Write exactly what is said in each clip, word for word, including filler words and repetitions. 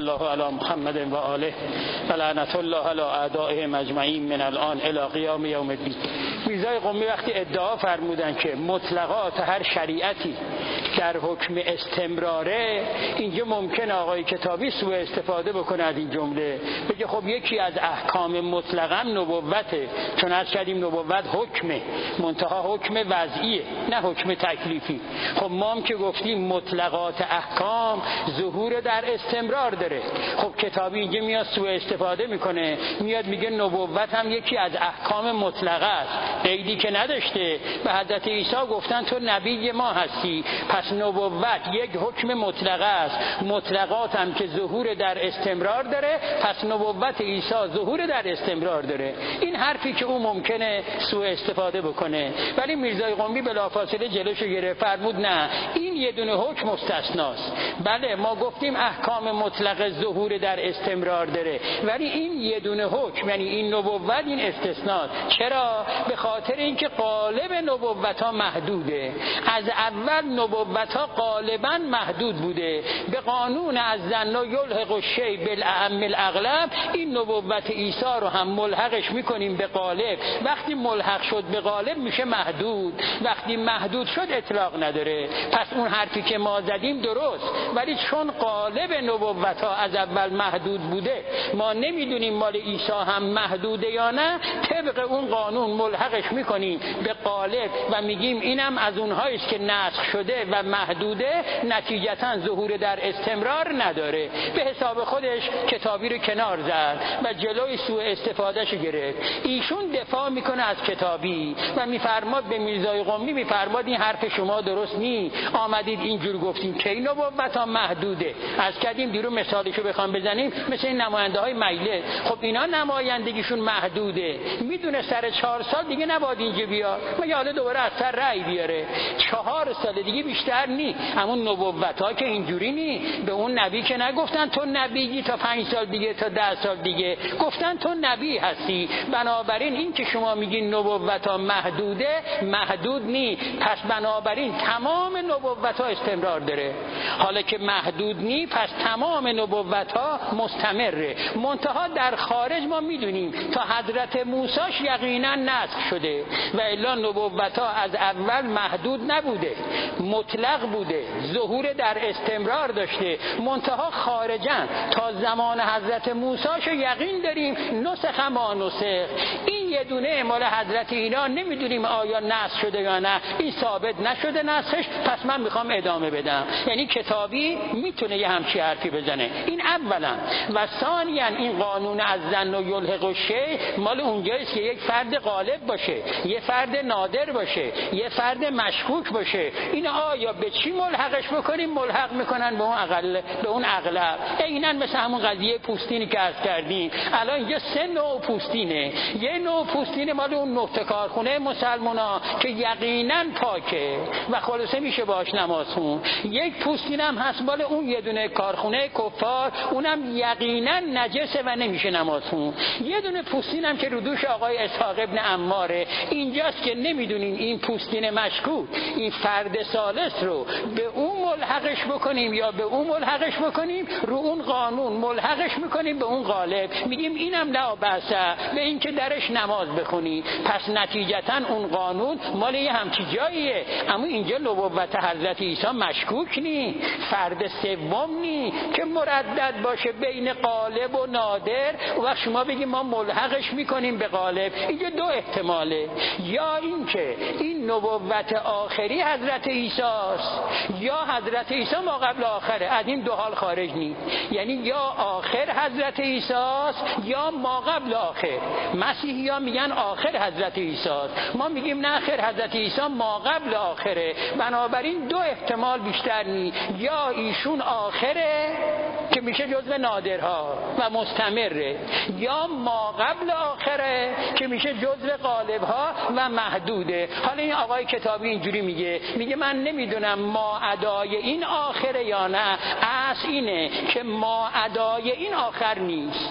الله علی محمد و آله و لعنت الله علی اعدائهم اجمعین من الان الی قیام یوم الدین. میرزای قمی وقتی ادعا فرمودن که مطلقات هر شریعتی در حکم استمراره، اینجا ممکن آقای کتابی سوء استفاده بکنه از این جمله، بگه خب یکی از احکام مطلقا نبوته، چون از کردیم نبوت حکمه، منتها حکم وضعیه نه حکم تکلیفی. خب ما هم که گفتیم مطلقات احکام ظهور در استمرار داره. خب کتابی اینجا میاد سوء استفاده میکنه، میاد میگه نبوت هم یکی از احکام مطلقه است، قیدی که نداشته. به حضرت عیسی گفتن تو نبی ما هستی، پس نبوت یک حکم مطلقه است، مطلقات هم که ظهور در استمرار داره، پس نبوت عیسی ظهور در استمرار داره. این حرفی که او ممکنه سوء استفاده بکنه، ولی میرزای قمی بلافاصله جلوشو گرفت، فرمود نه، این یه دونه حکم مستثناست. بله ما گفتیم احکام مطلق ظهور در استمرار داره، ولی این یه دونه حکم، یعنی این نبوت، این استثناء. چرا؟ به خاطر اینکه قالب نبوت ها محدوده. از اول نبوت ها غالبا محدود بوده. به قانون از ظن و یلحق الشیء بالاعم الاغلب، این نبوت عیسی رو هم ملحقش میکنیم به غالب. وقتی ملحق شد به غالب میشه محدود، وقتی محدود شد اطلاق نداره. پس اون حرفی که ما زدیم درست، ولی چون غالب نبوت ها از اول محدود بوده، ما نمیدونیم مال عیسی هم محدوده یا نه، طبق اون قانون ملحقش میکنیم به غالب و میگیم اینم از اونهاییست که نسخ شده و محدوده، نتیجتا ظهور در استمرار نداره. به حساب خودش کتابی رو کنار زد و جلوی سوء استفادهش گرفت. ایشون دفاع میکنه از کتابی و میفرماد به میرزای قمی، میفرماد این حرف شما درست نی، آمدید اینجور گفتیم که این نبوت ها محدوده. از کردیم دیرو مثالشو بخوام بزنیم مثل این نماینده های مجلس، خب اینا نمایندگیشون محدوده، میدونه سر چهار سال دیگه نباید اینجا بیاد، مگه حالا دوباره از سر رأی بیاره؟ چهار سال دیگه بیشتر نی. همون نبوت ها که اینجوری نی، به اون نبی که نگفتن تو نبیی تا پنج سال دیگه تا ده سال دیگه، گفتن تو نبی هستی. بنابراین این که شما میگین نبوت ها محدوده، محدود نی. پس بنابراین تمام نبوت ها استمرار داره. حالا که محدود نی، پس تمام نبوت ها مستمره. منتها در خارج ما میدونیم تا حضرت موسیش یقینا نسخ شده، و الا نبوت ها از اول محدود نبوده، مطلق بوده، ظهور در استمرار داشته. منتها خارجا تا زمان حضرت موسیش یقین داریم نسخ ما نسخ. این یه دونه مال حضرت اینا نمیدونیم آیا نسخ شده یا نه، این ثابت نشده نسخش، پس من میخوام ادامه بدم. یعنی کتابی میتونه یه همچی حرفی بزنه. این اولا. و ثانیا این قانون از ظن و یلحق الشیء مال اونجاییست که یک فرد غالب باشه، یه فرد نادر باشه، یه فرد مشکوک باشه. این آیا به چی ملحقش بکنیم؟ ملحق میکنن به اون اقل، به اون اغلب. عیناً مثل همون قضیه پوستینی که عرض کردیم. الان اینجا سه نوع پوستینه. یه نوع پوستین مال اون نقطه کارخونه مسلمانا که یقینا پاکه و خلاصه میشه باش نماز خون. یک پوستین هم هست مال اون یه دونه کارخونه کفار، اونم یقینا نجسه و نمیشه نماز خون. یه دونه پوستین هم که رو دوش آقای اسحاق ابن عماره، اینجاست که نمیدونین این پوستین مشکوک، این فرد ثالث رو به اون ملحقش بکنیم یا به اون ملحقش بکنیم، رو اون قانون ملحقش میکنیم به اون غالب، میگیم اینم لا بأسه به این که درش نماز بخونی. پس نتیجتا اون قانون مال یه همچی جاییه. اما اینجا نبوت حضرت عیسی مشکوک نی، فرد سوم نی که مردد باشه بین غالب و نادر، و شما بگیم ما ملحقش میکنیم به غالب. اینجا دو احتماله، یا این که این نبوت آخری حضرت عیسی است، یا حضرت عیسی ما قبل آخره. از این دو حال خارج نی، یعنی یا آخر حضرت عیسی است یا ما قبل آخر. مسیحی ها میگن آخر حضرت عیسی است، ما میگیم نه آخر حضرت عیسی ما قبل آخره. بنابراین دو احتمال بیشتر نی، یا ایشون آخره که میشه جزو نادرها و مستمره، یا ما قبل آخره که میشه جزو غالبها و محدوده. حالا این آقای کتابی اینجوری میگه، میگه من نمیدونم ما ادای این آخره یا نه، اصل اینه که ما ادای این آخر نیست.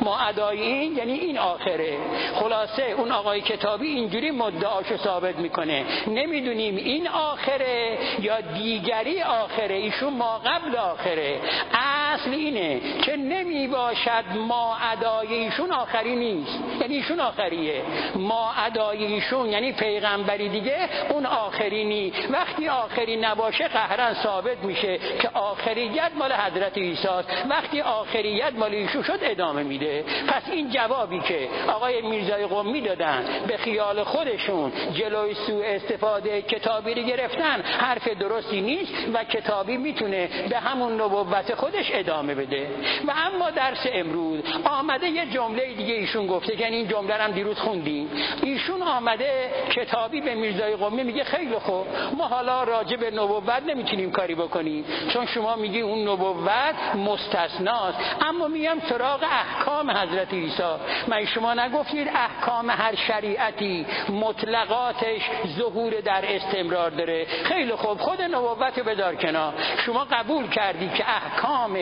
ما ادای این یعنی این آخره. خلاصه اون آقای کتابی اینجوری مدعاشو ثابت میکنه، نمیدونیم این آخره یا دیگری آخره، ایشون ما قبل آخره. اصل اینه که نمی باشد ما ادای ایشون آخری نیست، یعنی ایشون آخریه. ما ادای ایشون یعنی پیغمبری دیگه اون آخری نی. وقتی آخری نباشه قهرن ثابت میشه که آخریت مال حضرت عیسی است. وقتی آخریت مال ایشون شد ادامه میده. پس این جوابی که آقای میرزای قمی دادن به خیال خودشون جلوی سوء استفاده کتابی رو گرفتن، حرف درستی نیست و کتابی میتونه به همون نبوت خودش ادامه بده. و اما درس امروز آمده یه جمله دیگه ایشون گفته، یعنی این جمله رو هم دیروز خوندیم. ایشون آمده کتابی به میرزای قمی میگه خیلی خوب، ما حالا راجع به نبوت نمیتونیم کاری بکنیم چون شما میگی اون نبوت مستثناست، اما میگم سراغ احکام حضرت عیسی. من شما نگفتید احکام هر شریعتی مطلقاتش ظهور در استمرار داره؟ خیلی خوب، خود نبوت بدار کنار. شما قبول کردی که احکام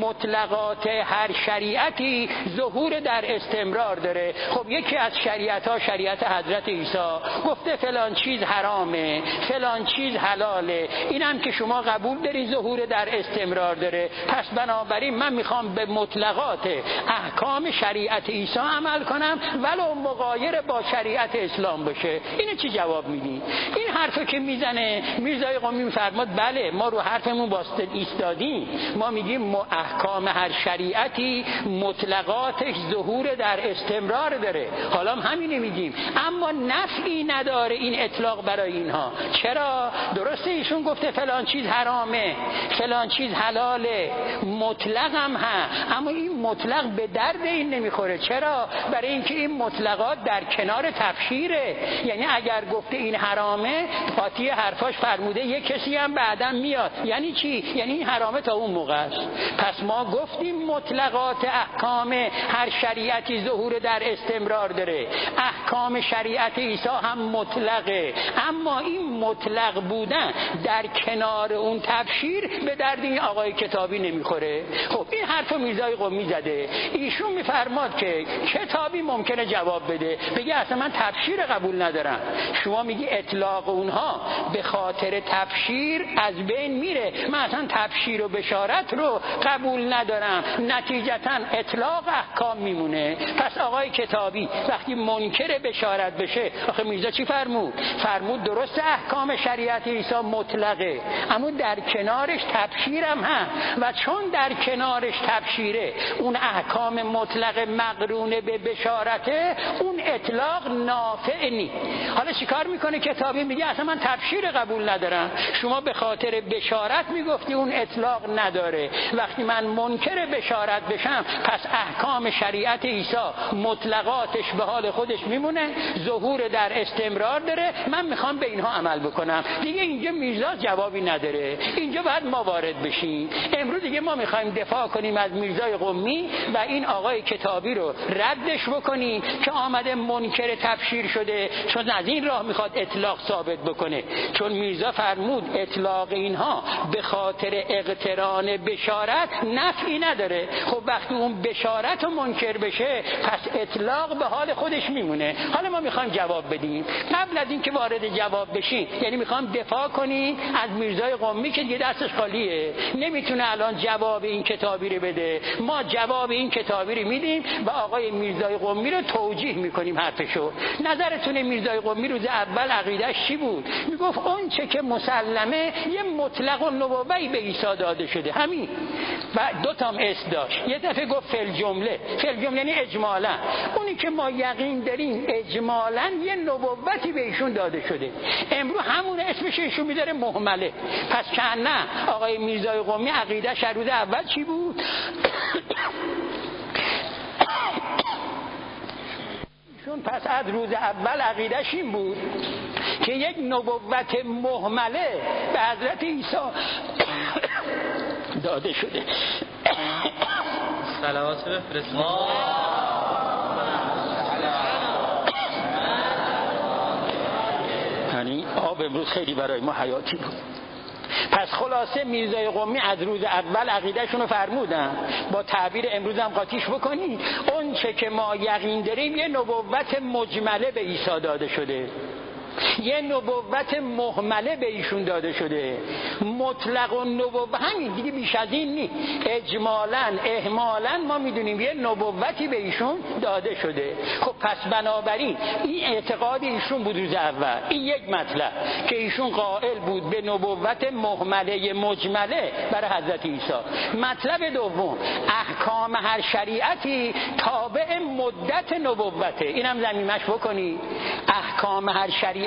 مطلقات هر شریعتی ظهور در استمرار داره. خب یکی از شریعت ها شریعت حضرت عیسی گفته فلان چیز حرامه، فلان چیز حلاله، اینم که شما قبول داری ظهور در استمرار داره. پس بنابراین من میخوام به مطلقات احکام شریعت عیسی عمل کنم ولو مغایر با شریعت اسلام باشه. اینو چی جواب میدی؟ این حرفو که میزنه میرزای قمی میفرماد بله ما رو حرفمون واسطه ایستادیم، ما میگیم احکام هر شریعتی مطلقاتش ظهور در استمرار داره، حالا هم همینه میگیم، اما نفعی نداره این اطلاق برای اینها. چرا؟ درسته ایشون گفته فلان چیز حرامه، فلان چیز حلاله، مطلق هم ها، اما این مطلق به درد این نمیخوره. چرا؟ برای اینکه این مطلقات در کنار تفسیره. یعنی اگر گفته این حرامه، قاطی حرفاش فرموده یک کسی هم بعدم میاد، یعنی چی؟ یعنی این حرامه تا اون موقع است. پس ما گفتیم مطلقات احکام هر شریعتی ظهور در استمرار داره، احکام شریعت عیسی هم مطلقه، اما این مطلق بودن در کنار اون تفسیر به درد این آقای کتابی نمیخوره. خب این حرفو میرزای قمی زده. ایشون میفرماد که کتابی ممکنه جواب بده، بگه اصلا من تفسیر قبول ندارم. شما میگی اطلاق اونها به خاطر تفسیر از بین میره، من اصلا تفسیر و بشارت رو قبول ندارم، نتیجتا اطلاق احکام میمونه. پس آقای کتابی وقتی منکر بشارت بشه، آخه میرزا چی فرمود؟ فرمود درست احکام شریعت عیسی مطلقه، اما در کنارش تبشیر هم هست و چون در کنارش تبشیره اون احکام مطلق مقرونه به بشارته، اون اطلاق نافع نی. حالا چیکار میکنه کتابی؟ میگه اصلا من تبشیر قبول ندارم، شما به خاطر بشارت میگفتی اون اطلاق نداره، وقتی من منکر بشارت بشم پس احکام شریعت عیسی مطلقاتش به حال خودش میمونه، ظهور در استمرار داره، من میخوام به اینها عمل بکنم. دیگه اینجا میرزا جوابی نداره، اینجا باید ما وارد بشیم. امروز دیگه ما میخوایم دفاع کنیم از میرزای قمی و این آقای کتابی رو ردش بکنیم که آمده منکر تفسیر شده، چون از این راه میخواد اطلاق ثابت بکنه. چون میرزا فرمود اطلاق اینها به خاطر اقتران بشارت نفعی نداره. خب وقتی اون بشارت رو منکر بشه پس اطلاق به حال خودش میمونه. حالا ما میخوایم جواب بدیم. قبل از اینکه وارد جواب بشیم، یعنی میخوام دفاع کنیم از میرزای قمی که دیگه دستش خالیه، نمیتونه الان جواب این کتابی رو بده. ما جواب این کتابی رو میدیم و آقای میرزای قمی رو توجیه میکنیم حرفشو. نظرتونه میرزای قمی روز اول عقیدهش چی بود؟ میگفت اون چه که مسلمه یه مطلق و نبوی به عیسی داده شده، همین. و دو تا اس داشت، یه دفعه گفت فل جمله، فل جمله یعنی اجمالا، اونی که ما یقین داریم اجمالا یه نبوتی به ایشون داده شده. امروز همون اسمش ایشون میذاره مهمله. پس که نه آقای میرزای قمی عقیده‌اش روز اول چی بود؟ ایشون پس از روز اول عقیده‌اش این بود که یک نبوت مهمله به حضرت عیسی داده شده. صلوات بفرستید. یعنی آب امروز خیلی برای ما حیاتی بود. پس خلاصه میرزای قمی از روز اول عقیدهشون رو فرمودن. با تعبیر امروز هم قاطیش بکنی، اون چه که ما یقین داریم یه نبوت مجمله به عیسی داده شده، یه نبوت مهمله به ایشون داده شده. مطلق و نبوت همین دیگه، بیش از این نی. اجمالاً اهمالاً ما میدونیم یه نبوتی به ایشون داده شده. خب پس بنابراین این اعتقاد ایشون بود روز اول. این یک مطلب که ایشون قائل بود به نبوت مهمله مجمله برای حضرت عیسی. مطلب دوم، احکام هر شریعتی تابع مدت نبوته. اینم ضمیمش بکنی، احکام هر شریعتی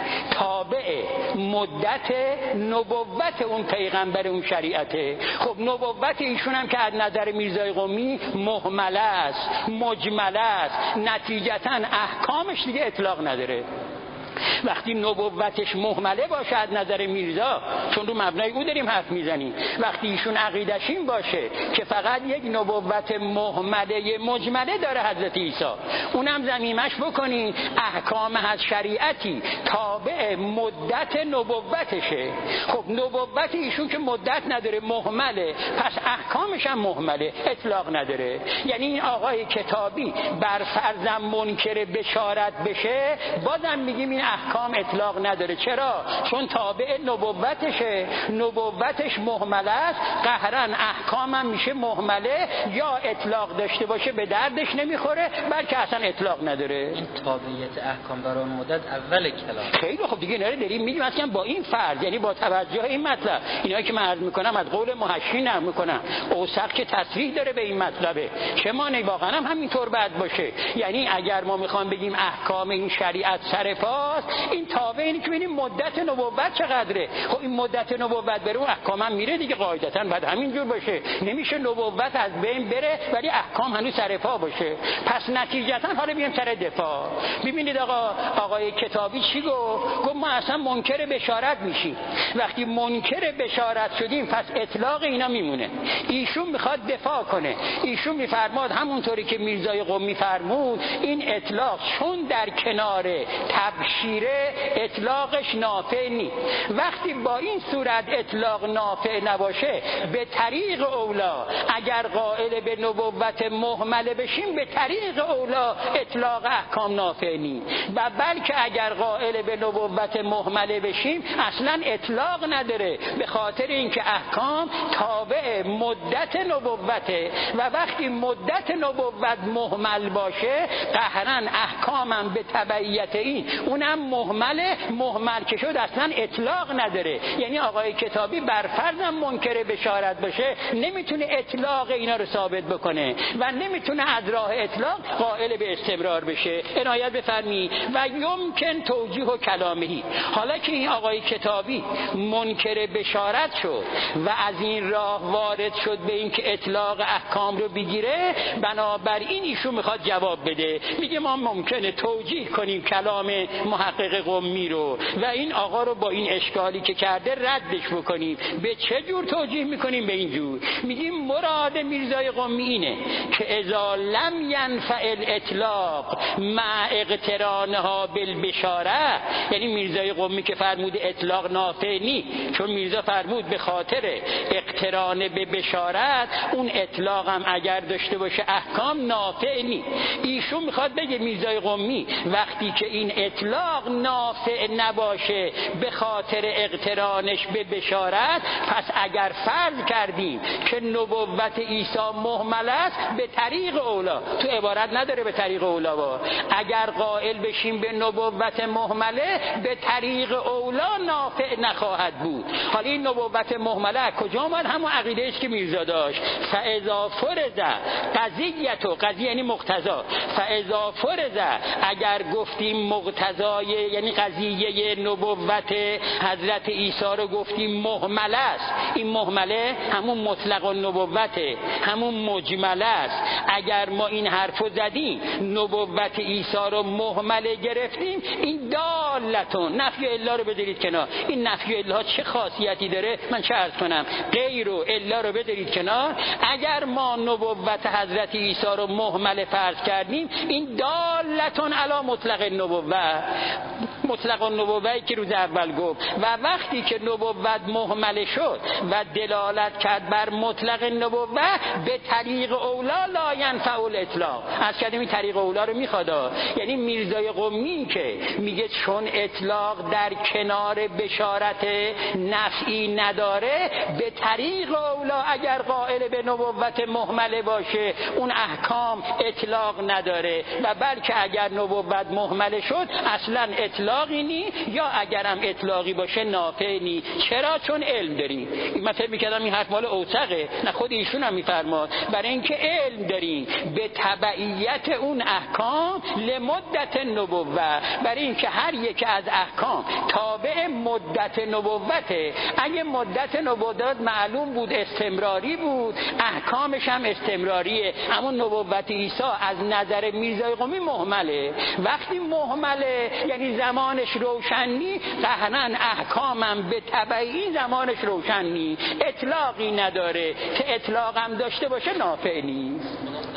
تابع مدت نبوت اون پیغمبر اون شریعته. خب نبوت ایشون هم که از نظر میرزای قمی مهمله است، مجمله است، نتیجتا احکامش دیگه اطلاق نداره. وقتی نبوتش مهمله باشه از نظر میرزا، چون رو مبنای او داریم حرف میزنیم، وقتی ایشون عقیدش این باشه که فقط یک نبوت مهمله مجمله داره حضرت عیسی، اونم ضمیمش بکنین احکام از شریعتی تابع مدت نبوتشه. خب نبوت ایشون که مدت نداره، مهمله، پس احکامش هم مهمله، اطلاق نداره. یعنی این آقای کتابی بر فرض منکر بشارت بشه، بازم میگیم این احکام اطلاق نداره. چرا؟ چون تابع نبوتشه، نبوتش مهمله است، قهرن احکام هم میشه مهمله، یا اطلاق داشته باشه به دردش نمیخوره، بلکه اصلا اطلاق نداره. این تابعیت احکام برای مدت اول کلام. خیلی خب دیگه نره داریم میگیم اصلا با این فرض، یعنی با توجه این مطلب، اینایی که من عرض میکنم از قول محشی نقل میکنم، اوثق که تصریح داره به این مطلبه، چه مانعی واقعا هم همینطور بعد باشه. یعنی اگر ما میخوام بگیم احکام این شریعت سر پاست، این تابع اینه که ببینیم مدت نبوت چقدره. خب این مدت نبوت بره اون احکام هم میره دیگه، قاعدتا بعد همینجور باشه. نمیشه نبوت از بین بره ولی احکام هنوز سر پا باشه. پس نتیجتا حالا بیام سر دفاع. ببینید آقا آقای کتابی چی گفت؟ گفت ما اصلا منکر بشارت میشیم. وقتی منکر بشارت شدیم پس اطلاق اینا میمونه. ایشون میخواد دفاع کنه. ایشون میفرماد همونطوری که میرزای قمی فرمود، این اطلاق چون در کنار تبشیره اطلاقش نافع نی. وقتی با این صورت اطلاق نافع نباشه، به طریق اولا اگر قائل به نبوت مهمله بشیم، به طریق اولا اطلاق احکام نافع نی. و بلکه اگر قائل به نبوت مهمله بشیم اصلا اطلاق نداره، به خاطر اینکه احکام تابع مدت نبوته و وقتی مدت نبوت مهمل باشه، قهرن احکامم به تبعیت این اونم مهمله، مهمل که شد اصلا اطلاق نداره. یعنی آقای کتابی بر فرضم منکر بشارت باشه، نمیتونه اطلاق اینا رو ثابت بکنه و نمیتونه از راه اطلاق قائل به استمرار بشه. عنایت بفرمی و یمکن توجیه و کلامهی. حالا که این آقای کتابی منکر بشارت شد و از این راه وارد شد به این که اطلاق احکام رو بگیره، بنابراین ایشون میخواد جواب بده. میگه ما ممکنه توجیه کنیم کلام محقق قمی رو و این آقا رو با این اشکالی که کرده ردش بکنیم. به چه جور توجیه میکنیم؟ به این جور میگیم مراد میرزای قمی اینه که اذا لم ینفع الاطلاق مع اقترانها بالبشاره، یعنی میرزای قمی که فرمود اطلاق نافع نی، چون میرزا فرمود به خاطر اقتران به بشارت، اون اطلاق هم اگر داشته باشه احکام نافع نی. ایشون میخواد بگه میرزای قمی وقتی که این اطلاق نافع نباشه به خاطر اقترانش به بشارت، پس اگر فرض کردیم که نبوت عیسی مهمل است، به طریق اولا، تو عبارت نداره به طریق اولا با، اگر قائل بشیم به نبوت مهمله، به طریق اولا نافع نخواهد بود. حالا این نبوت مهمله کجا اومد؟ همون عقیده است که میرزا داشت. فاذا فرض قضیه، قضیه یعنی مقتضا، فاذا فرض اگر گفتیم مقتضای یعنی قضیه نبوت حضرت عیسی رو گفتیم مهمله است، این مهمله همون مطلق النبوته، همون مجمله است. اگر ما این حرفو زدیم نبوت عیسی رو مهمله گرفتیم، این دال دالتون، نفی الا رو بذارید کنار. این نفی الا ها چه خاصیتی داره؟ من چه عرض کنم؟ غیر و الا رو بذارید کنار. اگر ما نبوت حضرت عیسی رو مهمل فرض کردیم، این دالتون علی مطلق النبوت، مطلق النبوتی که روز اول گفت، و وقتی که نبوت مهمل شد و دلالت کرد بر مطلق النبوت، به طریق اولا لا ینفع الاطلاق. از کردیم این طریق اولا رو میخواد، یعنی میرزای قمی که میگه چون اطلاق در کنار بشارت نفعی نداره، به طریق اولا اگر قائل به نبوت مهمله باشه اون احکام اطلاق نداره، و بلکه اگر نبوت مهمله شد اصلا اطلاقی نی، یا اگرم اطلاقی باشه نافع نی. چرا؟ چون علم داریم. من فکر میکردم این حرف مال اوثقه، نه خود ایشون هم میفرماد برای اینکه علم داریم به تبعیت اون احکام لمدت نبوت، برای اینکه هر یک از احکام تابع مدت نبوته. اگه مدت نبوت معلوم بود استمراری بود، احکامش هم استمراریه. اما نبوت عیسی از نظر میرزای قمی مهمله. وقتی مهمله یعنی زمانش روشنی، قهرن احکامم به تبعی زمانش روشنی، اطلاقی نداره. که اطلاق هم داشته باشه نافع نیست.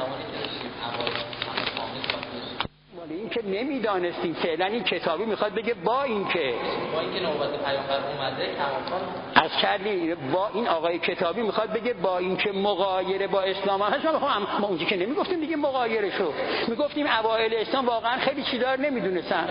این که نمیدانستیم فعلا این کتابی میخواد بگه با این که با این که نوبت پیامبر اومده کماکان از کردی با این آقای کتابی میخواد بگه با این که مغایره با اسلام هست. ما ما اونجا که نمیگفتیم دیگه مغایره شو، میگفتیم اوایل اسلام واقعا خیلی چیزا رو نمیدونستن.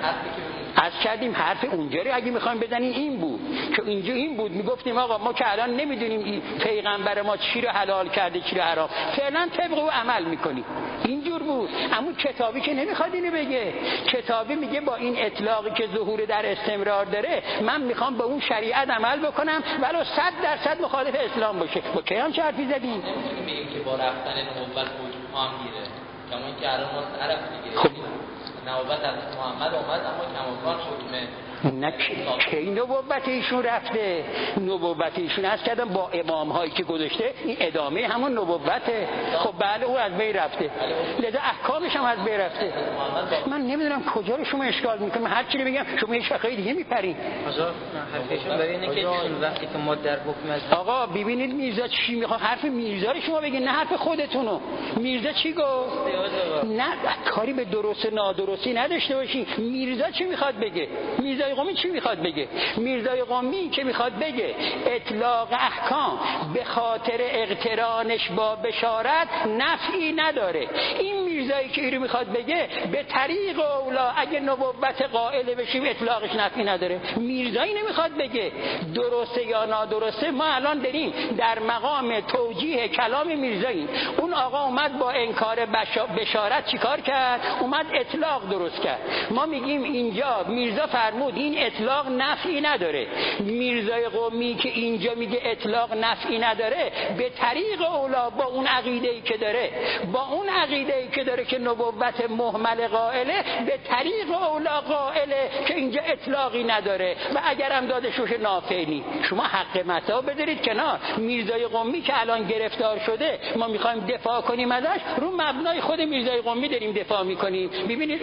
از کردیم حرف اونجا رو اگه میخوایم بزنیم این بود که اینجا این بود، میگفتیم آقا ما که الان نمیدونیم پیغمبر ما چی رو حلال کرده چی رو حرام، فعلا طبق او عمل میکنیم. اینجور بود. اما کتابی که نمیخواد اینو بگه. کتابی میگه با این اطلاقی که ظهور در استمرار داره، من میخوام به اون شریعت عمل بکنم ولو صد درصد مخالف اسلام باشه. با کی هم چه حرفی زدی؟ میگیم که با رفتن نبوت حکم هم گیره، کما اینکه الان ما عرب دیگه خب نبوت از محمد اومد اما کماکان حکم نه کی نبوت ایشون رفته. نبوت ایشون از کردم با امام هایی که گذاشته این ادامه همون نبوته. خب بله او از بین رفته، لذا احکامش هم از بین رفته. من نمیدونم کجا رو شما اشکال میکنم، هر چی بگم شما یه شاخه دیگه میپرین. آقا حرفشون برای اینه که وقتی که ما در حکم از آقا ببینید میرزا چی میخواد، حرف میرزا رو شما بگید نه حرف خودتونو. میرزا چی گفت؟ نه کاری به درست نادرستی نداشته باشین. میرزا چی میخواد بگه؟ میرزا قمی چی میخواد بگه؟ میرزای قمی که میخواد بگه اطلاق احکام به خاطر اقترانش با بشارت نفعی نداره. این میرزایی که اینو میخواد بگه به طریق اولا اگه نبوت قائل بشیم اطلاقش نفعی نداره. میرزایی نمیخواد بگه درسته یا نادرسته. ما الان داریم در مقام توجیه کلام میرزایی. اون آقا اومد با انکار بشارت چیکار کرد؟ اومد اطلاق درست کرد. ما میگیم اینجا میرزا فرمود این اطلاق نفعی نداره. میرزای قمی که اینجا میگه اطلاق نفعی نداره، به طریق اولا با اون عقیده‌ای که داره، با اون عقیده‌ای که داره که نبوت مهمل قائله، به طریق اولا قائله که اینجا اطلاقی نداره و اگرم داده شوشه نافعی. شما حق متا بذارید کنار. میرزای قمی که الان گرفتار شده ما میخوایم دفاع کنیم ازش، رو مبنای خود میرزای قمی داریم دفاع میکنیم. ببینید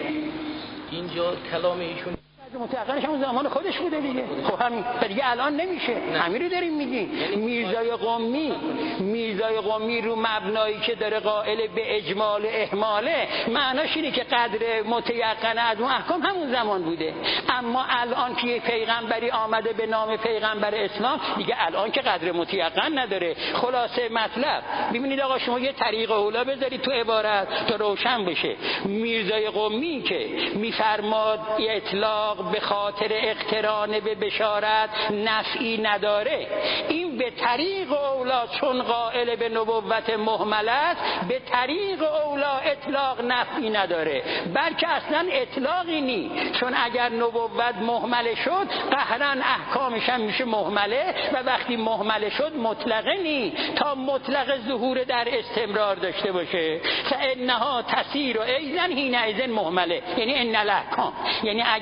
اینجا کلام ایشون متأخرش همون زمان خودش بوده دیگه. خب همین دیگه الان نمیشه. همین رو داریم میگیم. میرزای قمی میرزای قمی رو مبنایی که داره قائل به اجمال اهماله، معناش اینه که قدر متیقن از اون احکام همون زمان بوده. اما الان که پیغمبری آمده به نام پیغمبر اسلام دیگه الان که قدر متیقن نداره. خلاصه مطلب ببینید آقا شما یه طریق اولا بذارید تو عبارت تا روشن بشه. میرزای قمی که میفرماد اطلاق به خاطر اقتران به بشارت نفعی نداره، این به طریق اولا چون قائل به نبوت مهمل است، به طریق اولا اطلاق نفعی نداره، بلکه اصلا اطلاقی نی. چون اگر نبوت مهمل شد قهرن احکامش هم میشه مهمله و وقتی مهمل شد مطلقه نی تا مطلق ظهور در استمرار داشته باشه. فانها تسیر و ایزن حینئذ مهمله، یعنی ان الاحکام، یعنی اگر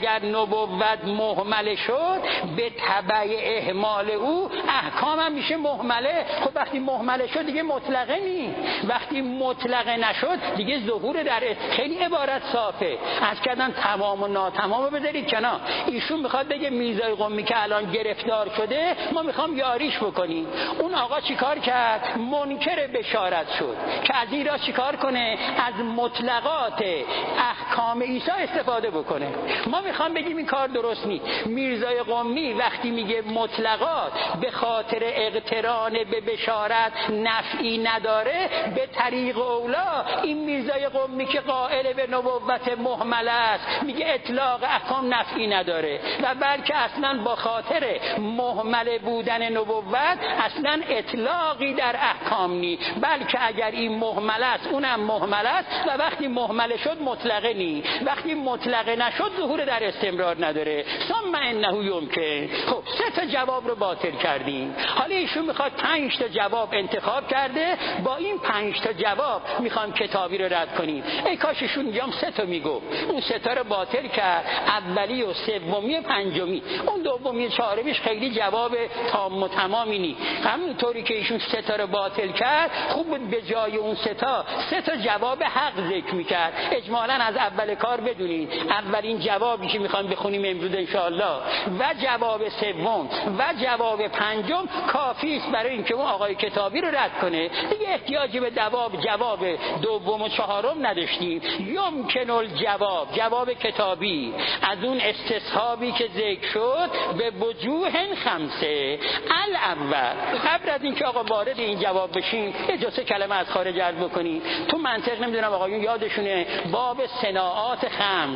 نبوت مهمل شد به تبع اهمال او احکام هم میشه مهمله. خب وقتی مهمله شد دیگه مطلقه نی، وقتی مطلقه نشد دیگه ظهور در خیلی عبارت صافه. از کردن تمام و ناتمام رو بذارید کنار. ایشون میخواد بگه میرزای قمی که الان گرفتار شده ما میخوام یاریش بکنیم. اون آقا چیکار کرد؟ منکر بشارت شد که از این را چیکار کنه؟ از مطلقات احکام عیسی استفاده بکنه. ما میخوام بگیم این کار درست نیست. میرزای قمی وقتی میگه مطلقات به خاطر اقتران به بشارت نفعی نداره، به طریق اولا این میرزای قمی که قائل به نبوت مهمل است میگه اطلاق احکام نفعی نداره و بلکه اصلا با خاطر مهمل بودن نبوت اصلا اطلاقی در احکام نی، بلکه اگر این مهمل است اونم مهمل است و وقتی مهمل شد مطلقه نی، وقتی مطلقه نشد ظهور در استمرار نداره. ثم انه یمکن. خب سه تا جواب رو باطل کردیم. حالا ایشون میخواد پنج تا جواب انتخاب کرده، با این پنج تا جواب میخوام کتابی رو رد کنیم. ای کاش ایشون اینجام سه تا میگفت، اون سه تا رو باطل کرد، اولی و سومی و پنجمی. اون دومی چهارمیش خیلی جواب تام و تمامی نی. همونطوری که ایشون سه تا رو باطل کرد خوب بود به جای اون سه تا سه تا جواب حق ذکر میکرد. اجمالاً از اول کار بدونید اولین جوابی که میخوام بخونیم امروز انشاءالله و جواب سوم و جواب پنجم کافی است برای اینکه اون آقای کتابی رو رد کنه. دیگه احتیاجی به جواب جواب دوم و چهارم نداشتیم. یمکن الجواب، جواب کتابی از اون استصحابی که ذکر شد به وجوه خمسه. الاول، قبل از اینکه آقا وارد این جواب بشین اجازه کلمه از خارج عرض بکنی. تو منطق نمیدونم آقایون یادشونه باب صناعات خمس،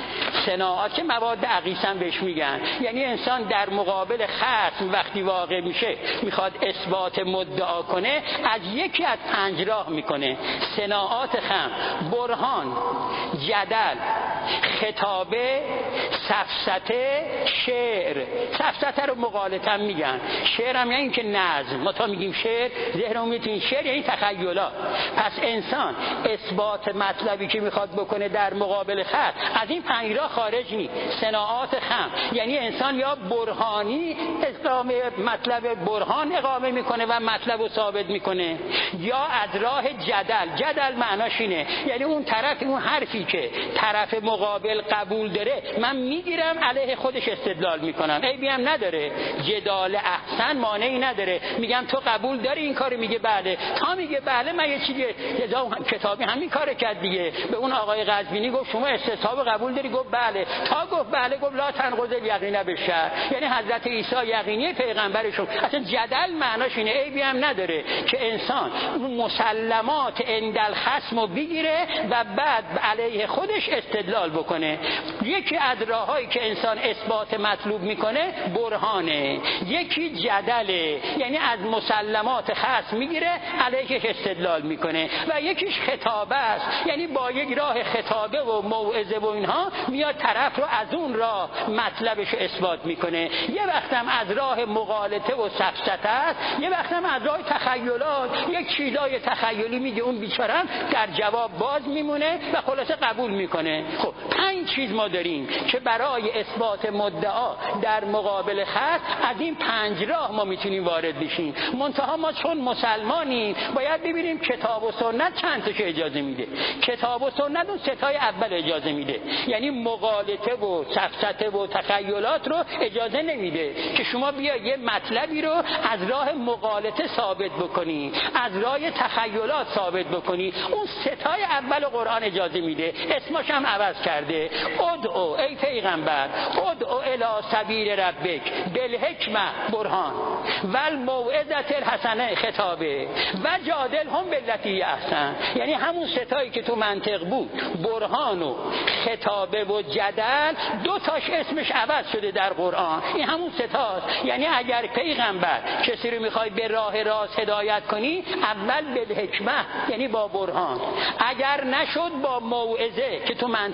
صناعات که مواد عقیسن بهش میگن، یعنی انسان در مقابل خصم وقتی واقع میشه میخواد اثبات مدعا کنه از یکی از پنج راه میکنه. صناعات خم: برهان، جدل، خطابه، سفسطه، شعر. سفسطه رو مغالطه میگن، شعر هم یعنی که نظم. ما تا میگیم شعر ذهنمون میتونیم شعر یعنی تخیلات. پس انسان اثبات مطلبی که میخواد بکنه در مقابل خصم از این پنج راه خارج نی. صناعات خم یعنی انسان یا برهانی اقامه مطلب برهان اقامه میکنه و مطلب رو ثابت میکنه، یا از راه جدل. جدل معناش اینه یعنی اون طرف اون حرفی که طرف مقابل قبول داره من میگیرم علیه خودش استدلال میکنم، عیبی هم نداره. جدال احسن مانعی نداره، میگم تو قبول داری این کارو، میگه بله. تا میگه بله من یه چیزی کتابی همین کارو کرد دیگه. به اون آقای قزوینی گفت شما استصحاب قبول داری؟ گفت بله. تا گفت بله گفت لا تنقض الیقین بالشرع، یعنی حضرت عیسی یقینی پیغمبرشون. اصلا جدل معناش اینه، عیبی هم نداره که انسان مسلمات عند الخصم رو بگیره و بعد علیه خودش استدلال بکنه. یکی از راههایی که انسان اثبات مطلوب میکنه برهانه، یکی جدله یعنی از مسلمات خصم میگیره علیهش استدلال میکنه، و یکیش خطابه است یعنی با یک راه خطابه و موعظه و اینها میاد طرف رو از اون راه مطلبش رو اثبات میکنه. یه وقتم از راه مغالطه و سفسطه است، یه وقتم از راه تخیلات، یک چیزای تخیلی میگه اون بیچاره در جواب باز میمونه و خلاصه قبول میکنه. خب پنج چیز ما داریم که برای اثبات مدعا در مقابل خصم از این پنج راه ما میتونیم وارد بشیم. منتها ما چون مسلمانیم باید ببینیم کتاب و سنت چند تاشو اجازه میده. کتاب و سنت اون ستای اول اجازه میده، یعنی مغالطه و سفسطه و تخیلات رو اجازه نمیده که شما بیا یه مطلبی رو از راه مغالطه ثابت بکنی، از راه تخیلات ثابت بکنی. اون ستای اول قرآن اجازه میده، اسمش هم عوض کرده. ادعو ای پیغمبر، ادعو الی سبیل ربک بالحکمه برهان و الموعظه الحسنه خطابه و جادلهم بالتی احسن. یعنی همون ستایی که تو منطق بود، برهان و خطابه و جدل، دو تاش اسمش عوض شده در قرآن. این همون ستاست. یعنی اگر پیغمبر کسی رو میخوای به راه راست هدایت کنی، اول بالحکمه یعنی با برهان، اگر نشد با موعظه که تو منطق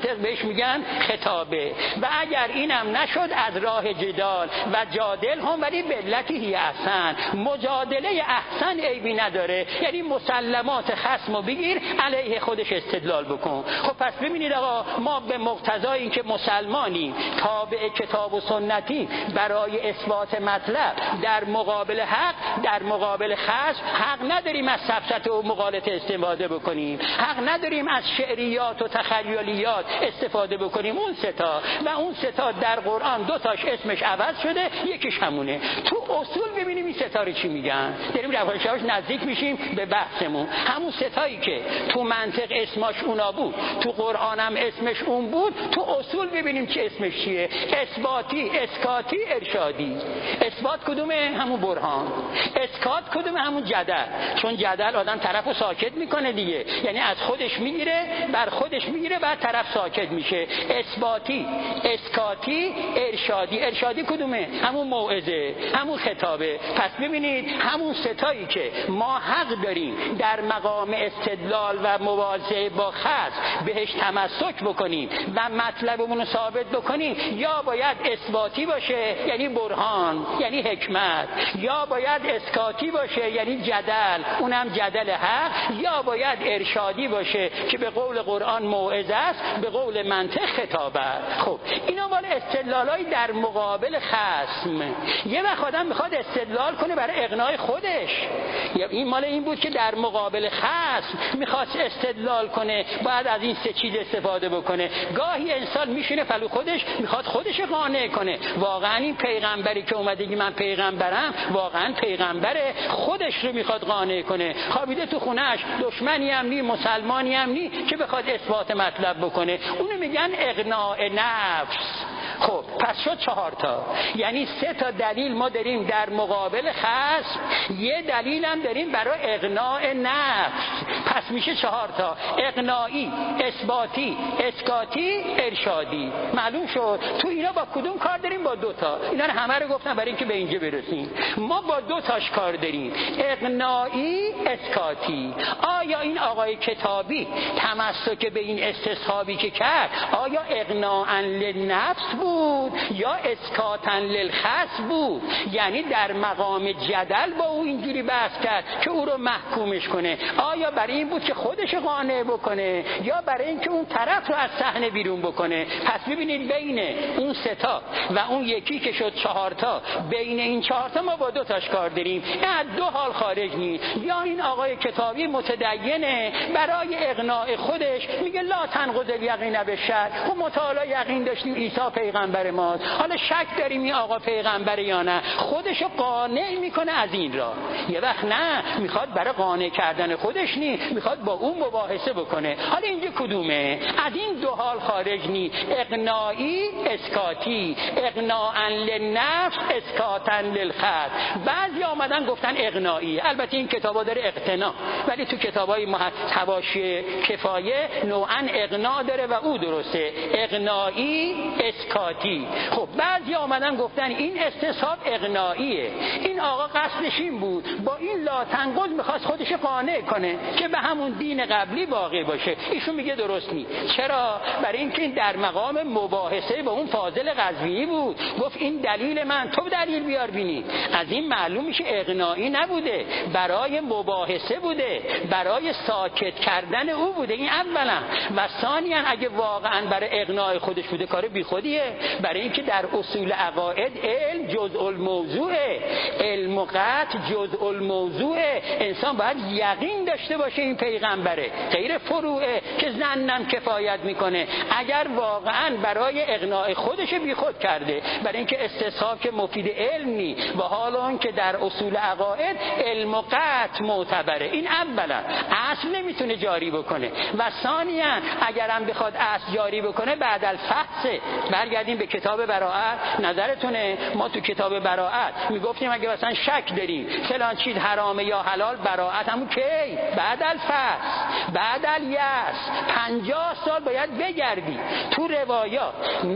منطق بهش میگن خطابه. و اگر اینم نشد از راه جدال و جادل هم، ولی بلتی هی احسن، مجادله احسن عیبی نداره، یعنی مسلمات خصمو بگیر علیه خودش استدلال بکن. خب پس ببینید آقا، ما به مقتضای اینکه مسلمانیم، تابع کتاب و سنتی، برای اثبات مطلب در مقابل حق، در مقابل خصم، حق نداریم از سفسطه و مغالطه استفاده بکنیم، حق نداریم از شعریات و تخیلیات استفاده بکنیم. اون ستا و اون ستا در قرآن دو تاش اسمش عوض شده، یکیش همونه. تو اصول ببینیم این ستا رو چی میگن. داریم روایش نزدیک میشیم به بحثمون. همون ستایی که تو منطق اسمش اونا بود، تو قرآن هم اسمش اون بود، تو اصول ببینیم چه اسمش چیه. اثباتی، اسکاتی، ارشادی. اثبات کدومه؟ همون برهان. اسکات کدومه؟ همون جدل. چون جدل آدم طرفو ساکت میکنه دیگه، یعنی از خودش میگیره بر خودش میگیره بعد طرف ساکت میشه. اثباتی، اسکاتی، ارشادی. ارشادی کدومه؟ همون موعظه، همون خطابه. پس ببینید همون ستایی که ما حق داریم در مقام استدلال و مواضعه با خصم بهش تمسک بکنیم و مطلبمون رو ثابت بکنیم، یا باید اثباتی باشه یعنی برهان، یعنی حکمت، یا باید اسکاتی باشه یعنی جدل، اونم جدل حق، یا باید ارشادی باشه که به قول قرآن موعظه است، به قول منطق خطابه. خب اینا مال استدلالای در مقابل خصم. یه وقت آدم میخواد استدلال کنه برای اقناع خودش، این مال این بود که در مقابل خصم میخواست استدلال کنه باید از این سه چیز استفاده بکنه. گاهی انسان میشینه فلو خودش میخواد خودش قانع کنه. واقعا این پیغمبری که اومده که من پیغمبرم واقعا پیغمبره، خودش رو میخواد قانع کنه. خوابیده تو خونهش، دشمنی هم نی، مسلمانی هم نی که بخواد اثبات مطلب بکنه. اونو میگن اقناع نفس. خب پس شد چهار تا، یعنی سه تا دلیل ما داریم در مقابل خصم، یه دلیل هم داریم برای اقناع نفس. پس میشه چهار تا: اقناعی، اثباتی، اسکاتی، ارشادی. معلوم شد تو اینا با کدوم کار داریم؟ با دو تا. اینا رو همه رو گفتم برای اینکه به اینجا برسیم. ما با دو تاش کار داریم، اقناعی، اسکاتی. آیا این آقای کتابی تمسک به این استصحابی که کرد آیا اقناعاً للنفس بود یا اسکاتن للخصم بود؟ یعنی در مقام جدل با او اینجوری بحث کرد که او رو محکومش کنه. آیا برای این بود که خودش قانع بکنه یا برای اینکه اون طرف رو از صحنه بیرون بکنه؟ پس ببینید بین اون سه تا و اون یکی که شد چهار تا، بین این چهار تا ما با دو تاش کار داریم. نه دو حال خارج نیست. یا این آقای کتابی متدینه برای اقناع خودش میگه لا تنقض الیقین بالشرع، خب مطالعه یقین داشتیم عیسی پیغمبر ماست، حالا شک داریم این آقا پیغمبر یا نه، خودشو قانع میکنه از این را. یه وقت نه، میخواد برای قانع کردن خودش نی، میخواد با اون مباحثه بکنه. حالا اینجا کدومه؟ از این دو حال خارج نی. اقناعی، اسکاتی. اقناعاً للنفس، اسکاتاً للخصم. بعضی آمدن گفتن اقناعی. البته این کتابا داره اقتناع، ولی تو کتابای حواشی کفایه نوعاً اقناع داره و او درسته. اقناعی، اسکاتی. خب بعضی آمدن گفتن این استصحاب اقناعیه، این آقا قصدش این بود با این لا تنقض میخواست خودش قانع کنه که به همون دین قبلی باقی باشه. ایشون میگه درست نی. چرا؟ برای اینکه این در مقام مباحثه با اون فاضل قزوینی بود. گفت این دلیل من، تو دلیل بیار بینی. از این معلوم میشه اقناعی نبوده، برای مباحثه بوده، برای ساکت کردن او بوده. این اولا. و ثانیا اگه واقعا برای اقناع خودش بوده کار بیخودیه، برای اینکه در اصول عقاید علم جزء الموضوع، علم و قطع جزء الموضوع. انسان باید یقین داشته باشه این پیغمبره، غیر فروعه که ظنم کفایت میکنه. اگر واقعا برای اقناع خودش بیخود کرده، برای اینکه استصحاب که مفید علم نی، و حالا اون که در اصول عقاید علم و قطع معتبره. این اولا اصل نمیتونه جاری بکنه. و ثانیا اگر هم بخواد اصل جاری بکنه بعد الفحص، برگردیم برگردیم به کتاب براءت. نظرتونه ما تو کتاب براءت میگفتیم اگه مثلا شک داریم فلان چیز حرامه یا حلال، براءت همون کی؟ بعد الفصل، بعد الیأس، پنجاه سال باید بگردی تو روایات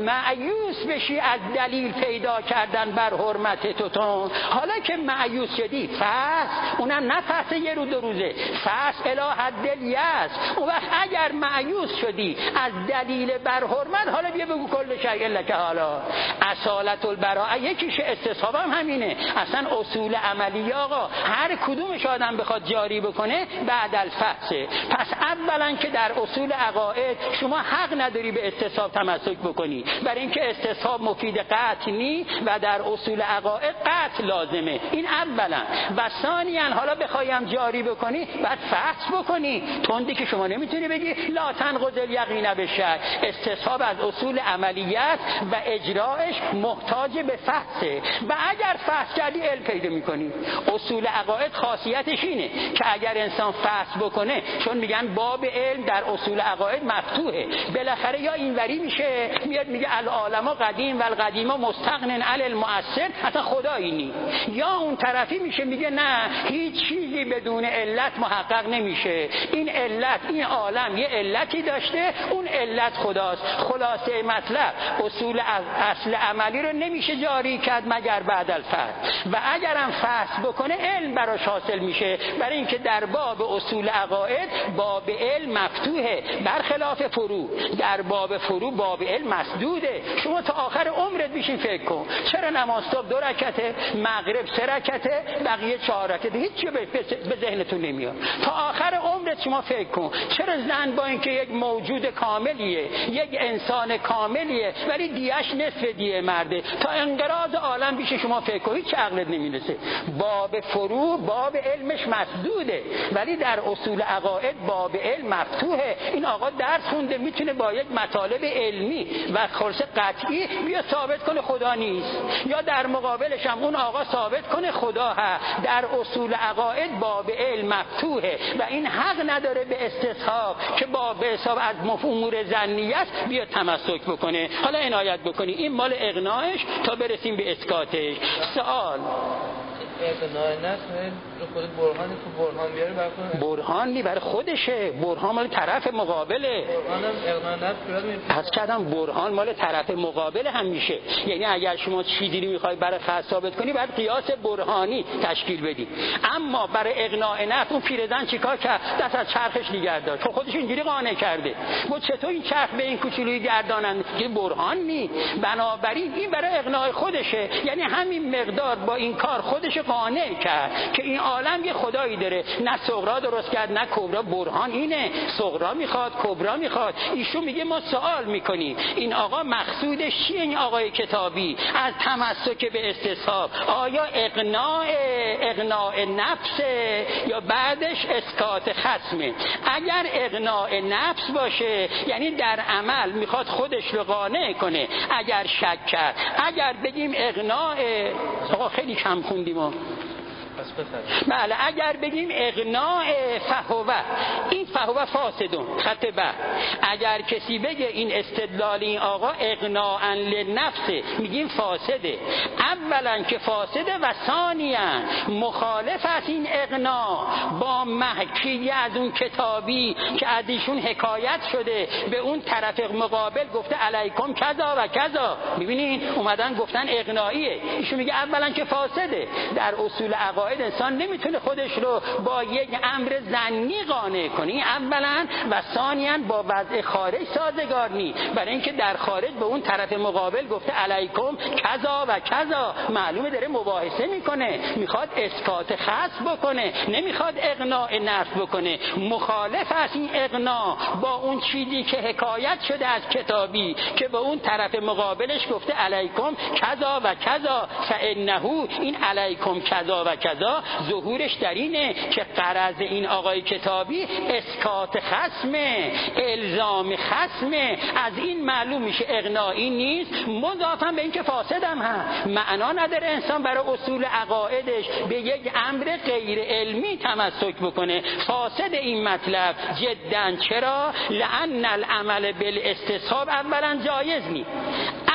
مایوس بشی از دلیل پیدا کردن بر حرمت توتون. حالا که مایوس شدی فصل، اونم نه فصل یه رو دو روزه، فصل الی حد الیأس. اون وقت اگر مایوس شدی از دلیل بر حرمت، حالا بیا بگو کل شیء لک حالا. اصالت البراءه یکیش استصحاب هم همینه. اصلا اصول عملی آقا هر کدومش آدم بخواد جاری بکنه بعد الفصل. پس اولا که در اصول عقاید شما حق نداری به استصحاب تمسک بکنی، برای اینکه استصحاب مفید قطع نی و در اصول عقاید قطع لازمه. این اولا. و ثانیاً حالا بخوایم جاری بکنی بعد فصل بکنی. تندی که شما نمیتونی بگی لا تنقض الیقین بالشک. استصحاب از اصول عملیات و اجراش محتاج به فصل و اگر فصل کردی علم پیدا میکنی. اصول عقاید خاصیتش اینه که اگر انسان فصل بکنه، چون میگن باب علم در اصول عقاید مفتوحه، بالاخره یا اینوری میشه میاد میگه العالم قدیم و القدیم مستغن علی المؤثر، اصلا خدایی نی، یا اون طرفی میشه میگه نه هیچ چیزی بدون علت محقق نمیشه، این علت این عالم یه علتی داشته، اون علت خداست. خلاصه مطلب اصول اصل عملی رو نمیشه جاری کرد مگر بعد الفصل و اگرم فصل بکنه علم براش حاصل میشه، برای اینکه در باب اصول عقاید باب علم مفتوحه برخلاف فروع. در باب فروع باب علم مسدوده. شما تا آخر عمرت بشین فکر کن چرا نماز صبح دو رکعته، مغرب سه رکعته، بقیه چهار رکعته، هیچ به ذهنتون نمیاد. تا آخر عمرت شما فکر کن چرا زن با اینکه یک موجود کاملیه، یک انسان کاملیه، ولی دیش نصف دیه مرده، تا انقراض عالم بیشه شما فکر کن هیچ عقلت نمیرسه. باب فروع باب علمش مسدوده، ولی در اصول عقاید باب علم مفتوحه. این آقا درس خونده میتونه با یک مطالب علمی و خلاص قطعی بیا ثابت کنه خدا نیست، یا در مقابلش هم اون آقا ثابت کنه خدا هست. در اصول عقاید باب علم مفتوحه و این حق نداره به استصحاب که باب حساب از امور ظنیه است بیا تمسک بکنه. حالا عنایت بکنی این مال اقناعش تا برسیم به اسکاتش. سوال اقناع نه خود برهان تو برهان بیاره برای برهان نی برای خودشه، برهان مال طرف مقابله. برهانم اقناع نه صورت میشه. پس کردم برهان مال طرف مقابل هم میشه. یعنی اگر شما چیزی رو میخوای برای خاص ثابت کنی باید قیاس برهانی تشکیل بدی. اما برای اقناع نه اون پیرزن چیکار کرد؟ دست از چرخش نگه داشت. خب خودش اینجوری قانع کرده. ما چطور این چرخ به این کوچولویی گردانن؟ که برهان نی. بنابراین این برای اقناع خودشه. یعنی همین مقدار با این کار خودش قانع کرد که این عالم یه خدایی داره، نه صغرا درست کرد نه کبرا. برهان اینه، صغرا میخواد کبرا میخواد. ایشون میگه ما سوال میکنیم این آقا مقصودش چیه؟ این آقای کتابی از تمسک به استصحاب آیا اقناع اقناع نفس یا بعدش اسکات خصمه؟ اگر اقناع نفس باشه یعنی در عمل میخواد خودش رو قانع کنه. اگر شک کرد، اگر بگیم اقناع آقا خیلی کم خوندیم ما. بله اگر بگیم اقناع فهوه، این فهوه فاسدون خط بعد. اگر کسی بگه این استدلال این آقا اقناعا لنفسه میگیم فاسده. اولا که فاسده و ثانیا مخالف از این اقناع با محکیه از اون کتابی که از ایشون حکایت شده به اون طرف مقابل گفته علیکم کذا و کذا. ببینین اومدن گفتن اقناعیه، ایشون میگه اولا که فاسده. در اصول عقاید انسان نمیتونه خودش رو با یک امر ظنی قانع کنه، اولا و ثانیا با وضع خارج سازگار نی، برای اینکه در خارج به اون طرف مقابل گفته علیکم کذا و کذا، معلومه داره مباحثه میکنه، میخواد اسکات خاص بکنه، نمیخواد اقناع نفس بکنه. مخالف است این اقناع با اون چیزی که حکایت شده از کتابی که به اون طرف مقابلش گفته علیکم کذا و کذا. فانه این علیکم کذا و کذا ظهورش در اینه که غرض این آقای کتابی اسکات خصمه، الزام خصمه. از این معلوم میشه اقناعی نیست، مضافاً به این که فاسدم هست. معنا نداره انسان برای اصول عقایدش به یک امر غیر علمی تمسک بکنه. فاسد این مطلب جدا. چرا؟ لأن العمل بالاستصحاب اولا جایز نیست.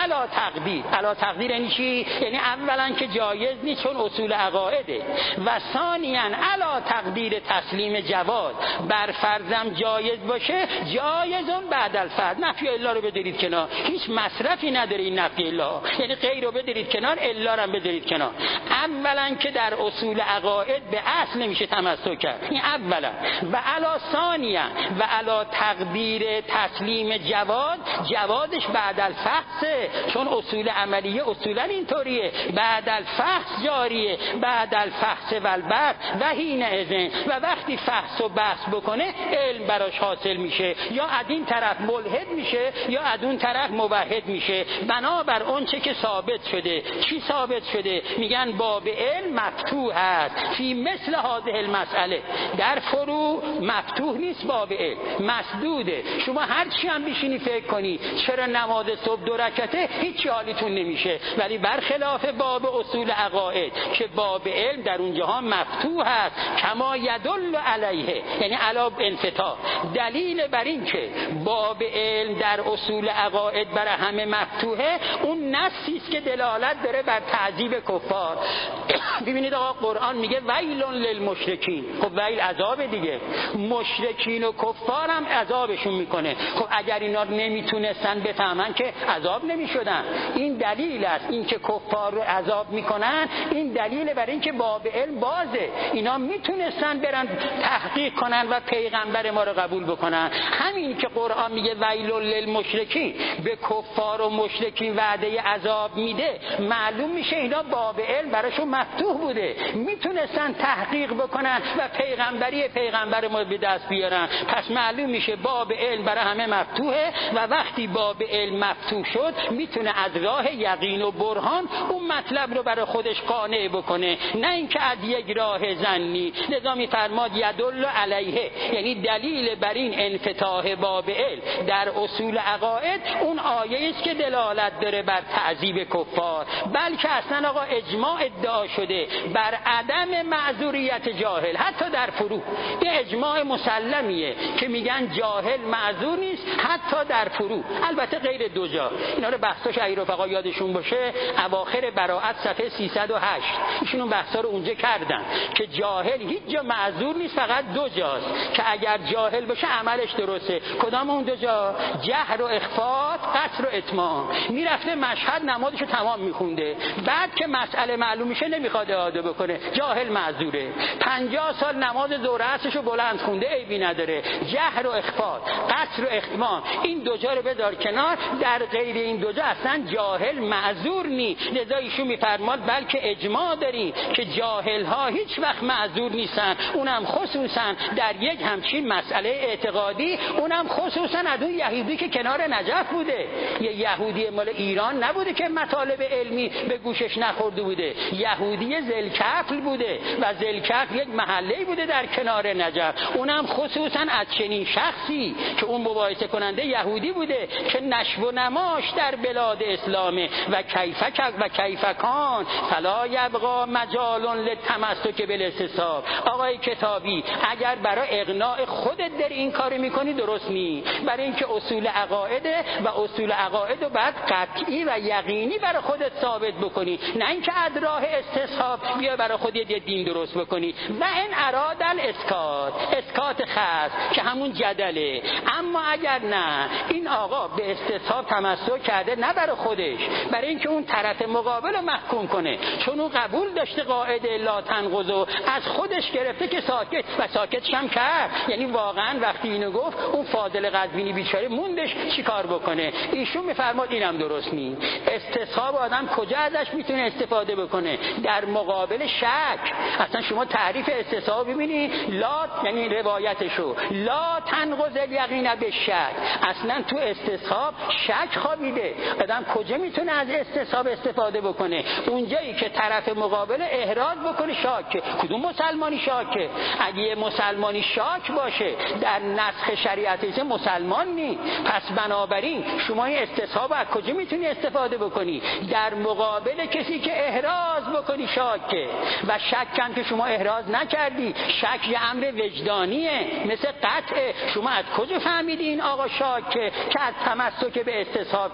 علا تقدیر. علا تقدیر یعنی چی؟ یعنی اولا که جایز نیست چون اصول عقایده، و ثانیاً علا تقدیر تسلیم جواز، بر فرضم جایز باشه جایزون بعد الفرض. نفی الا رو بدارید کنار، هیچ مصرفی نداره این نفی الا، یعنی غیر رو بدارید کنار، الا رو هم بدارید کنار. اولا که در اصول عقاید به اصل نمیشه تمسک کرد، این اولا. و علا ثانیاً و علا تقدیر تسلیم جواز، جوازش بعد الفحصه، چون اصول عملیه اصولا اینطوریه، بعد الفحص جاریه، بعد الفحص و البحث و حین اذن، و وقتی فحص و بحث بکنه علم براش حاصل میشه، یا از این طرف ملحد میشه یا از اون طرف موحد میشه، بنابر اون چه که ثابت شده. چی ثابت شده؟ میگن باب علم مفتوح است فی مثل هذه المسئله، در فروع مفتوح نیست باب علم، مسدوده. شما هر چی هم بشینی فکر کنی چرا نماز صبح دو رکعته هیچ حالیتون نمیشه، ولی برخلاف باب اصول عقاید که باب علم در اونجاها مفتوح است، کما یدل علیه، یعنی علا انفتاح، دلیل بر این که باب علم در اصول عقاید برای همه مفتوحه اون نصی است که دلالت داره بر تعذیب کفار. ببینید آقا قرآن میگه ویل للمشرکین، خب ویل عذاب دیگه، مشرکین و کفار هم عذابشون میکنه. خب اگر اینا نمیتونستن بفهمن که عذاب نمیشدن. این دلیل است، این که کفار رو عذاب میکنن این دلیل بر این که باب علم بازه، اینا میتونستن برن تحقیق کنن و پیغمبر ما رو قبول بکنن. همین که قرآن میگه ویل للمشرکین، به کفار و مشرکین وعده عذاب میده، معلوم میشه اینا باب علم براشون مفتوح بوده، میتونستن تحقیق بکنن و پیغمبری پیغمبر ما به دست بیارن. پس معلوم میشه باب علم برای همه مفتوحه، و وقتی باب علم مفتوح شد میتونه از راه یقین و برهان اون مطلب رو برای خودش قانع بکنه، نه اینکه از یک راه ظنی. لذا میفرماد یدل علیه، یعنی دلیل بر این انفتاح باب علم در اصول عقاید اون آیه است که دلالت داره بر تعذیب کفار، بلکه اصلا آقا اجماع ادعا شده بر عدم معذوریت جاهل حتی در فروع. یه اجماع مسلمیه که میگن جاهل معذور نیست حتی در فروع، البته غیر دو جا. اینا رو بحثاش اگه رفقا یادشون باشه اواخر براءت صفحه سیصد و هشت ایشون اون بحثا رو اونجا کردن که جاهل هیچ جا معذور نیست، فقط دو جاست که اگر جاهل باشه عملش درسته. کدام اون دو جا؟ جهر و اخفات، قصر و اتمام. میرفته مشهد نمازشو تمام میخونده، بعد که مسئله معلوم میشه نمیخواد اعاده بکنه، جاهل معذوره. پنجاه سال نماز ظهر عصرشو بلند خونده، عیبی نداره. جهر و اخفات، قصر و اتمام، این دو جا رو بذار کنار، در غیر این دو جا اصلا جاهل معذور نی. لذا ایشون میفرماد بلکه اجماع داریم که جاهل ها هیچ وقت معذور نیستن، اونم خصوصا در یک همچین مسئله اعتقادی، اونم خصوصا از اون یهودی که کنار نجف بوده. یه یهودی مال ایران نبوده که مطالب علمی به گوشش نخورده بوده، یهودی ذوالکفل بوده و ذوالکفل یک محله بوده در کنار نجف. اونم خصوصا از چنین شخصی که اون مباحثه کننده یهودی بوده که نشو و نماش در بلاد اسلامه و کیفک و کیفکان فلا یبقا مجال للتمسک بالاستصحاب. آقای کتابی اگر برای اقناع خودت در این کارو میکنی درست نی، برای اینکه اصول عقاید و اصول عقاید رو بعد قطعی و یقینی برای خودت ثابت بکنی، نه اینکه از راه استصحاب بیا برای خودت یه دین درست بکنی. و این اراد الاسکات، اسکات خاص که همون جدله. اما اگر نه این آقا به استصحاب تمسک کرده، نه برای خودش، برای اینکه اون طرف مقابل رو محکوم کنه، چون اون قبول داشته قاعده لا تنقضوا، از خودش گرفته که ساکت و ساکتش هم کرد. یعنی واقعا وقتی اینو گفت اون فاضل قزوینی بیچاره موندش چیکار بکنه. ایشون میفرماد اینم درست نی. استصحاب آدم کجا ازش میتونه استفاده بکنه؟ در مقابل شک. اصلا شما تعریف استصحاب ببینید، لا یعنی روایتشو لا تنقض الیقین بالشک، اصلا تو استصحاب شک خوابیده. آدم کجا میتونه از استصحاب استفاده بکنه؟ اونجایی که طرف مقابل احراز بکنه شاکه. کدوم مسلمانی شاکه؟ اگه یه مسلمانی شاک باشه در نسخ شریعت ایسه مسلمان نی. پس بنابراین شما این استصحاب از کجا میتونی استفاده بکنی؟ در مقابل کسی که احراز بکنی شاکه. و شک هم که شما احراز نکردی، شک یه امر وجدانیه مثل قطعه. شما از کجا فهمیدی این آقا شاکه که از تمسک به استصحاب کردی؟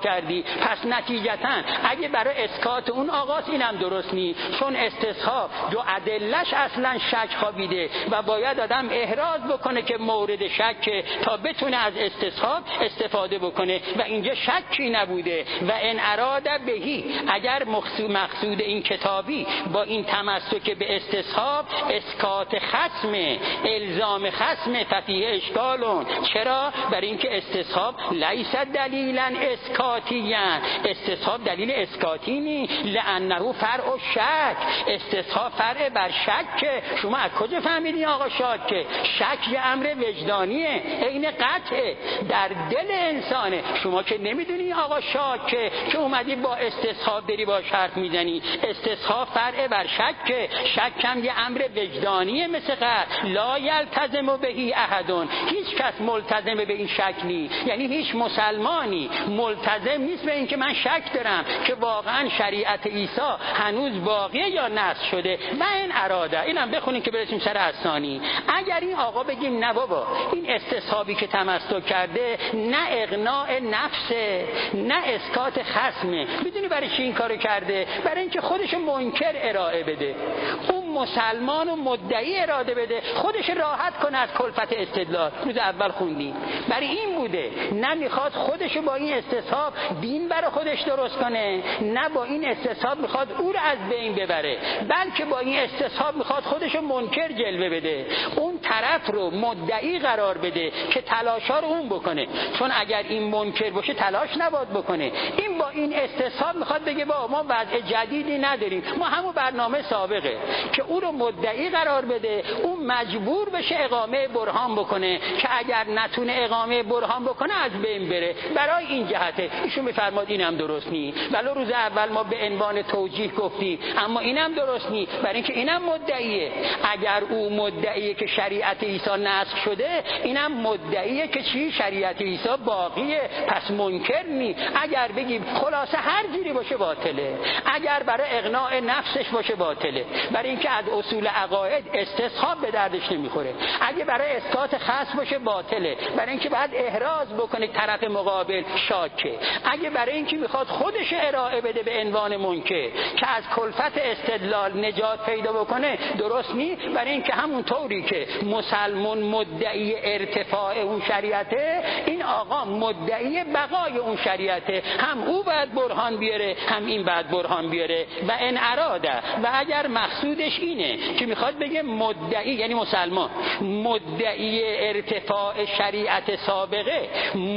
پس نتیجتاً اگه برای اسکات اون آقاست اینم درست نیست، چون استصحاب جو ادلش اصلا شک خوابیده و باید آدم احراز بکنه که مورد شک تا بتونه از استصحاب استفاده بکنه و اینجا شکی نبوده. و ان اراده بهی، اگر مقصود این کتابی با این تمسک به استصحاب اسکات خصم، الزام خصم، ففیه اشکالون. چرا؟ برای اینکه استصحاب لیس دلیلا اسکاتیاً، استصحاب دلیل اسکاتی نی، لانه فرع شک، استصحاب فرع بر شک. شما از کجا فهمیدین آقا شک؟ شک یه امر وجدانیه، عین قطعه در دل انسانه. شما که نمیدونی آقا شک که اومدی با استصحاب داری با حرف میزنی. استصحاب فرع بر شک، شک هم یه امر وجدانیه مثل قطع. لا یلتزم بهی احدون، هیچ کس ملتزم به این شک نی، یعنی هیچ مسلمانی ملتزم نیست به این که من شک دارم که واقعا شریعت عیسی هنوز باقیه یا نسخ شده. و این اراده، اینم بخونین که برسیم سر اسانی. اگر این آقا بگیم نه بابا این استصحابی که تمسک کرده نه اقناع نفسه نه اسکات خصمه، میدونی برای چی این کارو کرده؟ برای اینکه خودش منکر ارائه بده، اون مسلمان و مدعی اراده بده، خودش راحت کنه از کلفت استدلال. روز اول خوندیم برای این بوده، نه میخواد خودش با این استصحاب دین برای خودش درست کنه، نه با این استصحاب میخواد او رو از بین ببره، بلکه با این استصحاب میخواد خودش منکر جلوه بده، اون طرف رو مدعی قرار بده که تلاشا رو اون بکنه. چون اگر این منکر باشه تلاش نباید بکنه. این با این استصحاب میخواد بگه با ما وضع جدیدی نداریم، ما همون برنامه سابقه، که او رو مدعی قرار بده، اون مجبور بشه اقامه برهان بکنه که اگر نتونه اقامه برهان بکنه از بین بره. برای این جهته ایشون میفرماد اینم درست نی. ولو روز اول ما به عنوان توجیه گفتیم، اما اینم درست نی، برای اینکه اینم مدعیه. اگر او مدعیه که شریعت عیسی نسخ شده، اینم مدعیه که چی؟ شریعت عیسی باقیه، پس منکر نی. اگر بگیم خلاصه هر جوری باشه باطله، اگر برای اقناع نفسش باشه باطله، برای اینکه از اصول عقاید استصحاب به دردش نمیخوره. اگه برای اسقاط خاص باشه باطله، برای اینکه بعد احراز بکنه طرف مقابل شاکه. اگه برای اینکه میخواد خودش ارائه بده به عنوان منکر که از کلفت استدلال نجات پیدا بکنه، درست نی. برای اینکه همون طوری که مسلمان مدعی ارتفاع اون شریعته، این آقا مدعی بقای اون شریعته، هم او باید برهان بیاره هم این باید برهان بیاره. و ان اراده، و اگر مقصودش اینه که میخواد بگه مدعی یعنی مسلمان مدعی ارتفاع شریعت سابقه،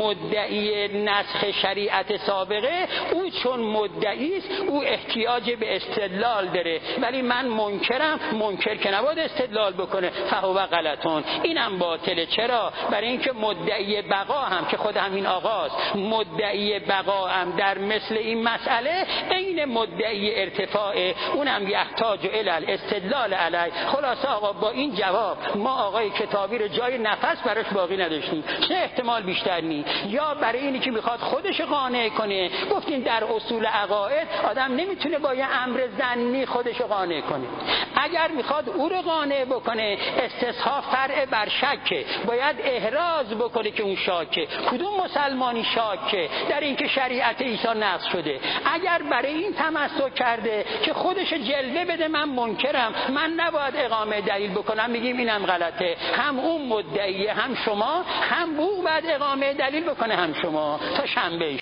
مدعی نسخ شریعت سابقه، او چون مدعی است او احتیاج به استدلال داره، ولی من منکرم، منکر که نباید استدلال بکنه، فهو غلطون، اینم باطله. چرا؟ برای اینکه مدعی بقا هم که خود همین آقاست، مدعی بقا هم در مثل این مسئله عین مدعی ارتفاع، اونم یحتاج الی الاستدلال علی. خلاصه آقا با این جواب ما آقای کتابی رو جای نفس براش باقی نداشتیم. چه احتمال بیشتر نی؟ یا برای اینی که میخواد خودش قانع کنه، گفتیم در اصول عقاید آدم نمیتونه با یه امر ظنی خودش قانع کنه. اگر میخواد او رو قانع بکنه، استصحاب فرع بر شک، باید احراز بکنه که اون شاکه. کدوم مسلمانی شاکه در اینکه شریعت عیسی نسخ شده؟ اگر برای این تمسک کرده که خودش جلوه بده من منکرم، من نباید اقامه دلیل بکنم، میگیم اینم غلطه. هم اون مدعی هم شما، هم او بعد اقامه دلیل بکنه هم شما. تا شنبه